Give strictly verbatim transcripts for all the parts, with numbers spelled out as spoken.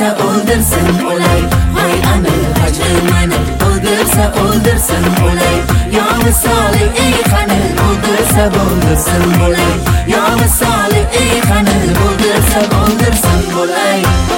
o'ldirsa o'ldirsin o'lay, voy ana hajrim mani o'ldirsa o'ldirsin o'lay, yo misoli ey qani o'ldirsa o'ldirsin o'lay, yo misoli ey qani o'ldirsa o'ldirsin o'lay.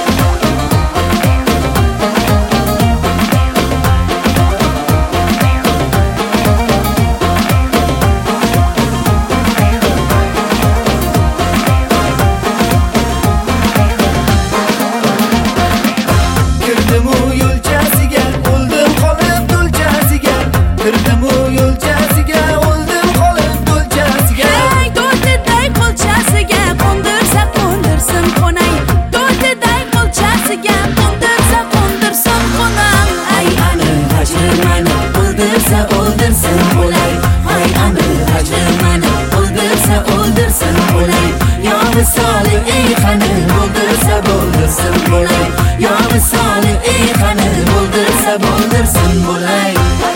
O'ldirsin o'lay, voy ana hajrim mani o'ldirsa o'ldirsin o'lay, yo misoli ey qani o'ldirsa o'ldirsin o'lay, yo misoli ey qani o'ldirsa o'ldirsin o'lay.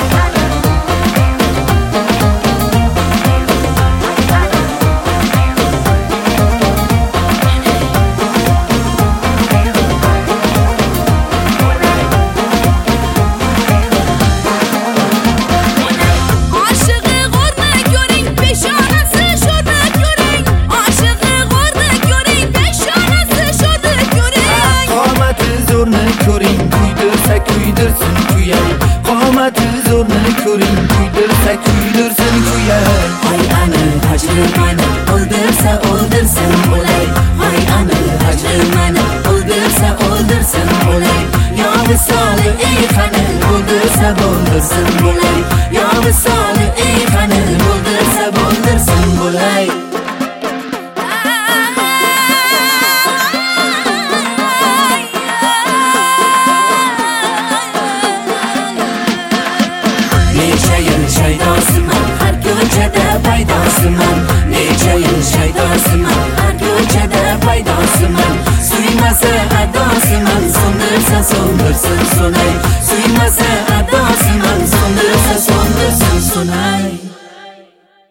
Kuydirsin kuyay, qomati zo'rni ko'ring, kuydirsa kuydirsin kuyay. Voy ana hajrim mani o'ldirsa o'ldirsin o'lay, voy ana hajrim mani o'ldirsa o'ldirsin o'lay, yo misoli ey qani o'ldirsa o'ldirsin o'lay, yo misoli ey qani o'ldirsa o'ldirsin o'lay. Shaydosiman, har ko'chada paydosiman, necha yil shaydosiman, har ko'chada paydosiman, suymasa adosiman, so'ndirsa so'ndirsin so'lay, suymasa